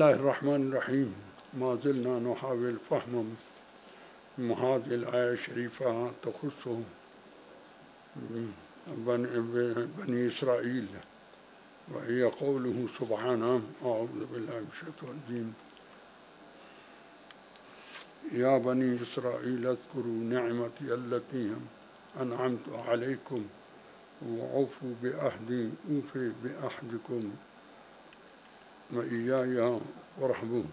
الله الرحمن الرحيم. ما زلنا نحاول فهم هذه الآية الشريفة تخص بني إسرائيل، وهي قوله سبحانه: أعوذ بالله من الشيطان الرجيم. يا بني إسرائيل اذكروا نعمتي التي أنعمت عليكم وأوفوا بعهدي أوفي بعهدكم وإياي فارهبون.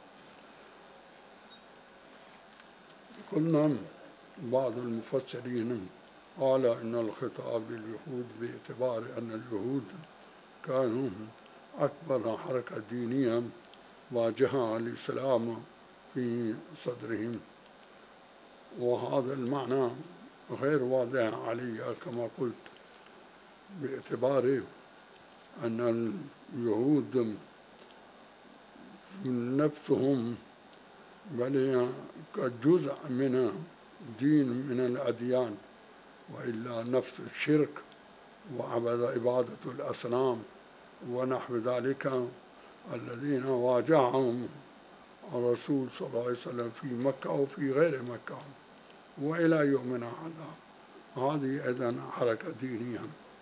قلنا بعض المفسرين قال إن الخطاب لليهود باعتبار أن اليهود كانوا أكبر حركة دينية واجهها الإسلام في صدرهم، وهذا المعنى غير واضح علي كما قلت، باعتبار أن اليهود نفسهم بل كجزء من دين من الأديان، وإلا نفس الشرك وعبادة الأصنام ونحو ذلك الذين واجههم الرسول صلى الله عليه وسلم في مكة وفي غير مكة وإلى يومنا هذا. هذه أيضا حركة دينية.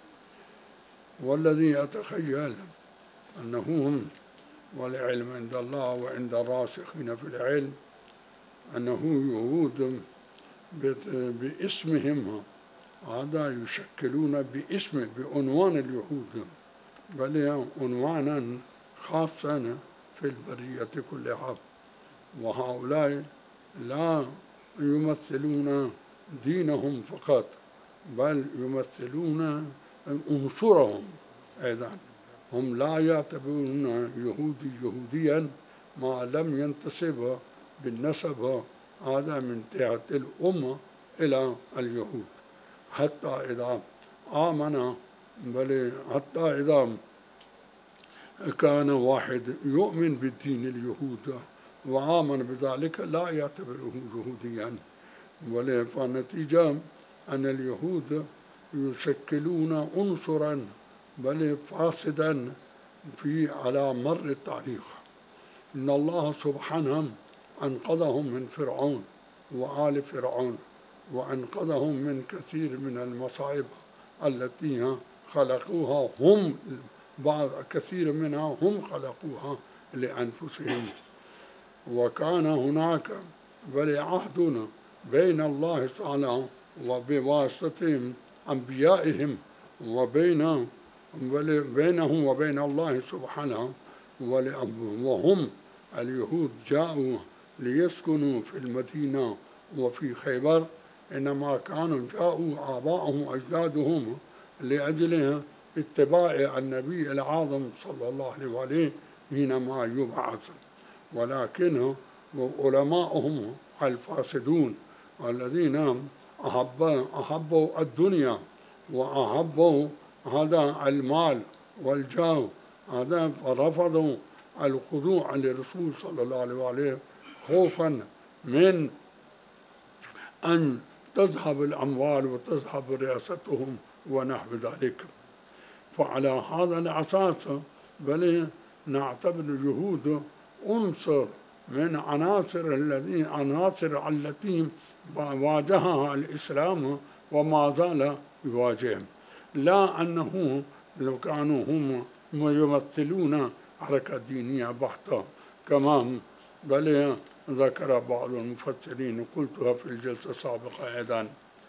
والذي أتخيل أنهم، والعلم عند الله وعند الراسخين في العلم، أنه يهود باسمهم هذا يشكلون بعنوان اليهود، بل عنوانا خاصا في البرية كلها. وهؤلاء لا يمثلون دينهم فقط، بل يمثلون عنصرهم أيضا. هم لا يعتبرون يهوديا ما لم ينتسب بالنسب هذا من جهة الأمة إلى اليهود، حتى إذا آمن، بل حتى إذا كان واحد يؤمن بالدين اليهود وآمن بذلك لا يعتبره يهوديا. فالنتيجة أن اليهود يشكلون عنصرا بل فاسدا على مر التاريخ. إن الله سبحانه أنقذهم من فرعون وآل فرعون، وأنقذهم من كثير من المصائب التي خلقوها هم، كثير منها هم خلقوها لأنفسهم. وكان هناك بل عهد بين الله تعالى وبواسطة أنبيائهم بينهم وبين الله سبحانه. وهم اليهود جاءوا ليسكنوا في المدينة وفي خيبر، إنما كانوا جاءوا آباءهم وأجدادهم لأجل اتباع النبي العظيم صلى الله عليه وآله حينما يبعث. ولكن علماؤهم الفاسدون الذين أحبوا الدنيا وأحبوا هذا المال والجاه، هذا رفضوا الخضوع للرسول صلى الله عليه وآله خوفا من أن تذهب الأموال وتذهب رئاستهم ونحو ذلك. فعلى هذا الأساس بل نعتبر اليهود عنصر من عناصر التي واجهها الإسلام وما زال يواجههم، لا أنه لو كانوا هم يمثلون حركة دينية بحتة كما بل ذكر بعض المفسرين، قلتها في الجلسة السابقة أيضا.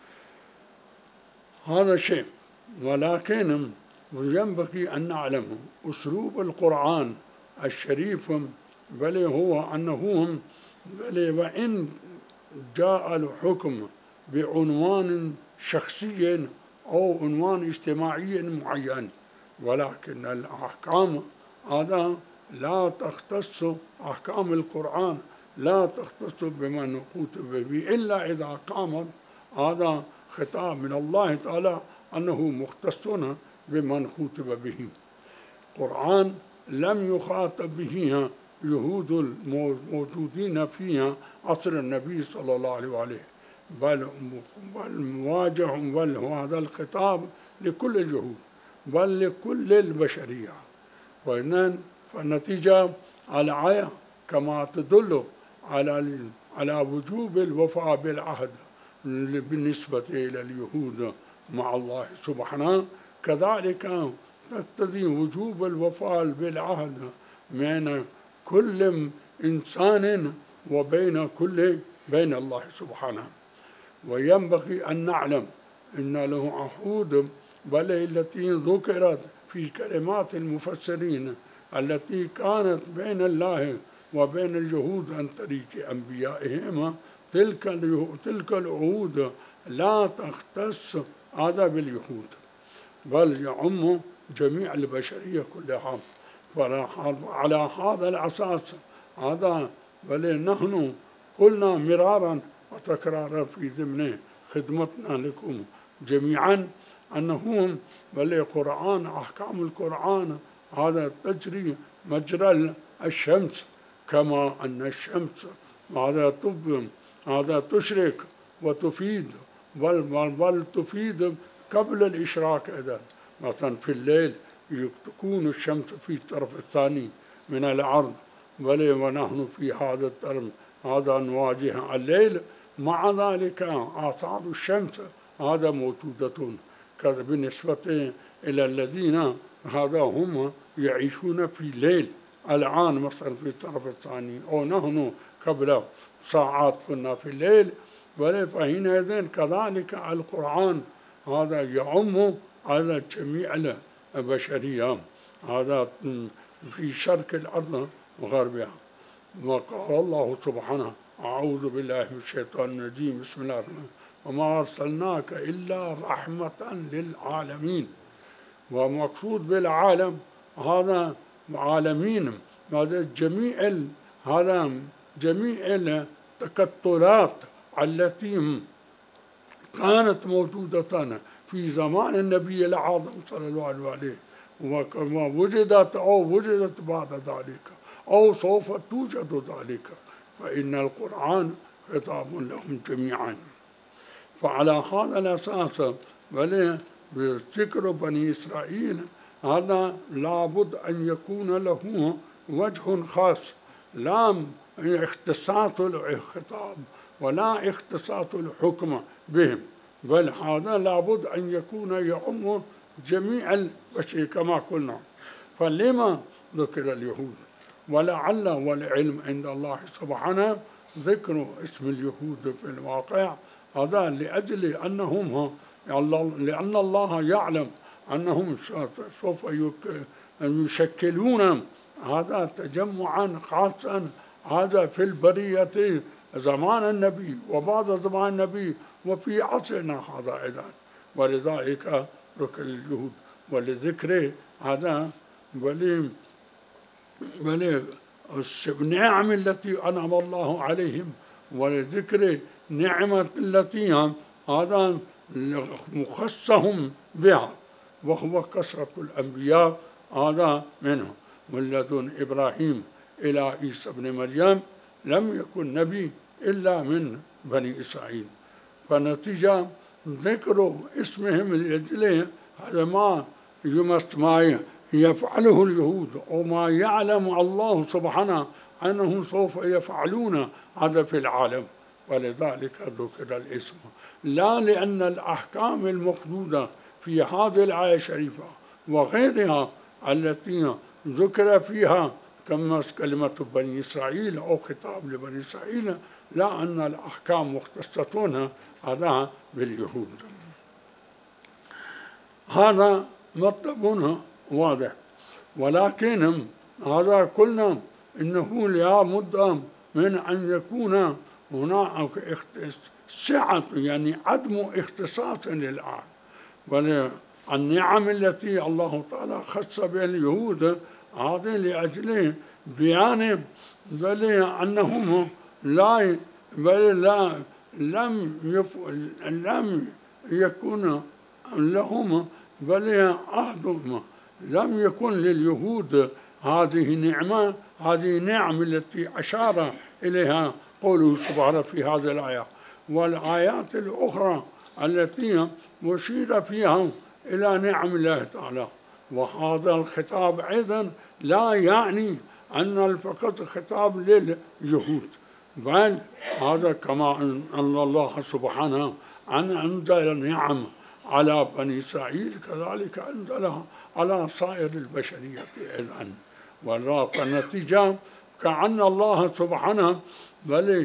هذا شيء. ولكن ينبغي أن نعلم أسلوب القرآن الشريف، بل هو أنه بل وإن جاء الحكم بعنوان شخصي أو عنوان اجتماعي معين، ولكن الأحكام هذا لا تختص، أحكام القرآن لا تختص بمن كتب به إلا إذا قامت هذا خطاب من الله تعالى أنه مختص بمن كتب به. القرآن لم يخاطب به يهود الموجودين في عصر النبي صلى الله عليه وآله، بل مواجه، بل هذا الخطاب لكل اليهود بل لكل البشرية. فالنتيجة الآية كما تدل على وجوب الوفاء بالعهد بالنسبة إلى اليهود مع الله سبحانه، كذلك تقتضي وجوب الوفاء بالعهد بين كل إنسان بين الله سبحانه. وينبغي أن نعلم أن له عهود بل التي ذكرت في كلمات المفسرين التي كانت بين الله وبين اليهود عن طريق أنبيائهم، تلك العهود لا تختص هذا باليهود بل يعم جميع البشرية كلها. وعلى هذا الأساس بل نحن قلنا مرارا وتكرارا في ضمن خدمتنا لكم جميعا أنه بل القرآن أحكام القرآن تجري مجرى الشمس، كما أن الشمس تشرق وتفيد بل تفيد قبل الإشراق أيضا. مثلا في الليل تكون الشمس في الطرف الثاني من الأرض بل ونحن في هذا الطرف نواجه الليل، مع ذلك آثار الشمس موجودة بالنسبة إلى الذين هم يعيشون في الليل الآن مثلا في الطرف الثاني، أو نحن قبل ساعات كنا في الليل. فحينئذ كذلك القرآن يعم جميع البشرية في شرق الأرض وغربها. وقال الله سبحانه: أعوذ بالله من الشيطان الرجيم، بسم الله الرحمن الرحيم، وما أرسلناك إلا رحمة للعالمين. ومقصود بالعالم عالمين جميع التكتلات التي كانت موجودة في زمان النبي الأعظم صلى الله عليه وكما وجدت بعد ذلك أو سوف توجد ذلك، فإن القرآن خطاب لهم جميعا. فعلى هذا الأساس بذكر بني إسرائيل لابد أن يكون له وجه خاص، لا اختصاص الخطاب ولا اختصاص الحكم بهم، بل هذا لابد أن يكون يعم جميع البشر كما قلنا. فلما ذكر اليهود؟ ولعل والعلم عند الله سبحانه ذكر اسم اليهود في الواقع لأجل أنهم لأن الله يعلم أنهم سوف يشكلون تجمعا خاصا في البرية زمان النبي وبعد زمان النبي وفي عصرنا هذا أيضا. ولذلك ذكر اليهود ولذكر النعم التي أنعم الله عليهم، ولذكر نعمة التي مخصهم بها، وهو كثرة الأنبياء منهم من لدن إبراهيم إلى عيسى بن مريم لم يكن نبي إلا من بني إسرائيل. فنتيجة ذكر اسمهم لأجله هذا ما يفعله اليهود وما يعلم الله سبحانه أنهم سوف يفعلون في العالم، ولذلك ذكر الاسم، لا لأن الأحكام المقصودة في هذه الآية الشريفة وغيرها التي ذكر فيها كما كلمة بني إسرائيل أو خطاب لبني إسرائيل، لا أن الأحكام مختصة باليهود. هذا مطلب واضح، ولكن قلنا إنه لا بد من أن يكون هناك سعة، يعني عدم اختصاص للآن. والنعم التي الله تعالى خص بها اليهود هذه لأجل بيان أنهم لم يكن لهم عهد، لم يكن لليهود هذه النعم التي أشار إليها قوله سبحانه في هذه الآية. والآيات الأخرى التي أشير فيها إلى نعم الله تعالى. وهذا الخطاب أيضا لا يعني أن فقط خطاب لليهود، بل هذا كما أن الله سبحانه أنزل نعم على بني إسرائيل كذلك أنزلها على سائر البشرية أيضا. والنتيجة كأن الله سبحانه بل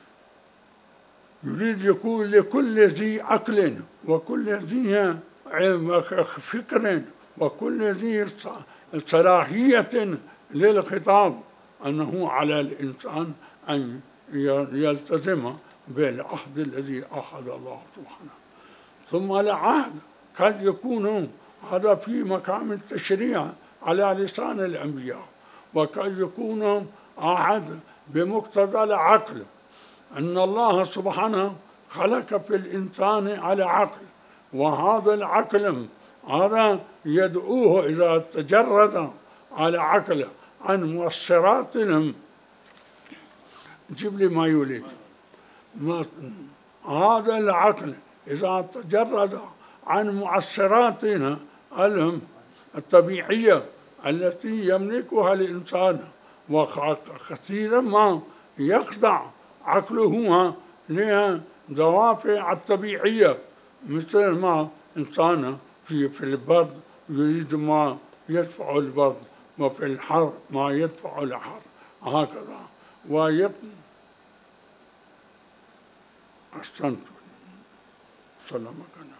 يريد يقول لكل ذي عقل وكل ذي فكر وكل ذي صلاحية للخطاب أنه على الإنسان أن يلتزم بالعهد الذي عهد الله سبحانه. ثم العهد قد يكون هذا في مقام التشريع على لسان الأنبياء، وقد يكون عهد بمقتضى العقل، أن الله سبحانه خلق في الإنسان على عقل، وهذا العقل هذا يدعوه إذا تجرد على عقل عن مؤثرات جيب لي ما يولد هذا العقل إذا تجرد عن مؤثرات الطبيعية التي يملكها الإنسان، وكثيرا ما يخضع عقله لدوافع الطبيعية، مثل ما إنسان في البرد يريد ما يدفع البرد، وفي الحر ما يدفع الحر، هكذا. أحسنت سلامك الله.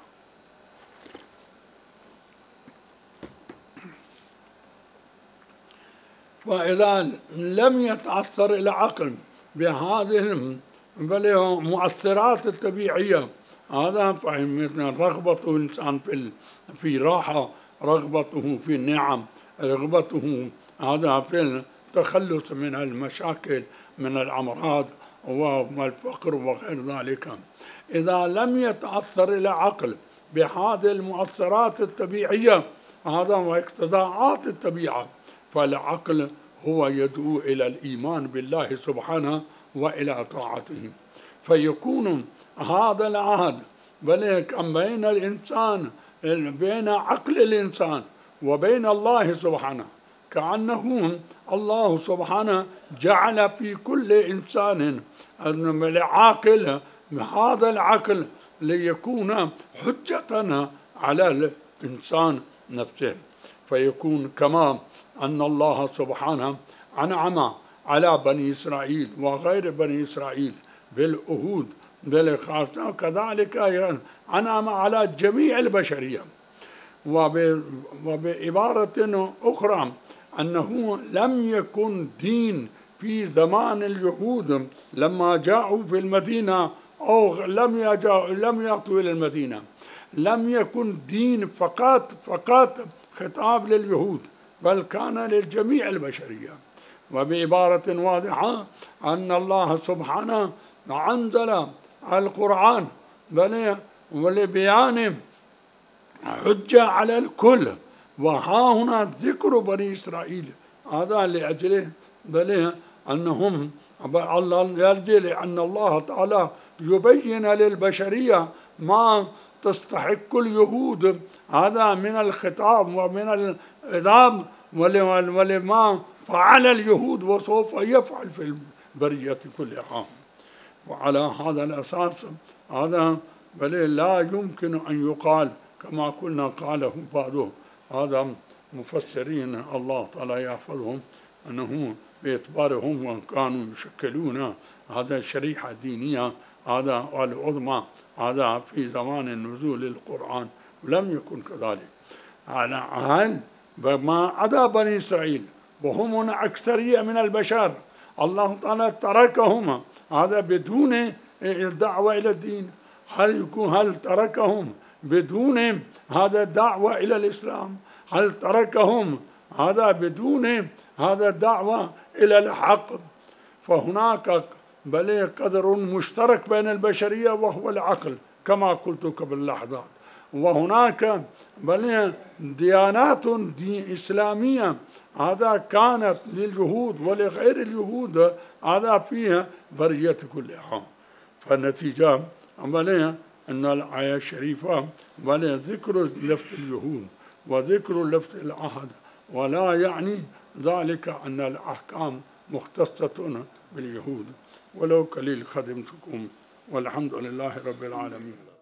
وإذا لم يتأثر العقل بهذه المؤثرات الطبيعية، هذا فهمنا رغبته الإنسان في راحة، رغبته في النعم، رغبته هذا في التخلص من المشاكل، من الأمراض والفقر وغير ذلك. إذا لم يتأثر العقل بهذه المؤثرات الطبيعية هذا واقتضاءات الطبيعة، فالعقل هو يدعو إلى الإيمان بالله سبحانه وإلى طاعته، فيكون هذا العهد بين الإنسان، بين عقل الإنسان وبين الله سبحانه، كأنه الله سبحانه جعل في كل إنسان عاقل هذا العقل ليكون حجة على الإنسان نفسه، فيكون كما أن الله سبحانه أنعم على بني إسرائيل وغير بني إسرائيل بالعهود بالخاتم، كذلك أنعم على جميع البشرية. وبعبارة أخرى أنه لم يكن دين في زمان اليهود لما جاءوا في المدينة أو لم يأتوا إلى المدينة، لم يكن دين فقط خطاب لليهود، بل كان للجميع البشرية. وبعبارة واضحة أن الله سبحانه أنزل القرآن ولبيان حجة على الكل، وها هنا ذكر بني إسرائيل، هذا لأجله أنهم لأجل أن الله تعالى يبين للبشرية ما تستحق اليهود هذا من الخطاب ومن الإذاب ولما فعل اليهود وسوف يفعل في البرية كلها. وعلى هذا الأساس هذا لا يمكن أن يقال كما قلنا قاله بعض هذا مفسرين الله تعالى يحفظهم، أنه باعتبارهم وأن كانوا يشكلون هذا شريحة دينية هذا العظمى هذا في زمان نزول القرآن، ولم يكن كذلك. هل ما عدا بني إسرائيل وهم أكثرية من البشر الله تعالى تركهم هذا بدون الدعوة إلى الدين؟ هل تركهم بدون هذا الدعوة إلى الإسلام؟ هل تركهم هذا بدون هذا الدعوة إلى الحق؟ فهناك قدر مشترك بين البشرية وهو العقل كما قلت قبل لحظات، وهناك ديانات إسلامية هذا كانت لليهود ولغير اليهود هذا فيها برية كلها. فالنتيجة أن الآية الشريفة ذكر لفظ اليهود وذكر لفظ العهد، ولا يعني ذلك أن الأحكام مختصة باليهود ولو قليل خدمتكم والحمد لله رب العالمين.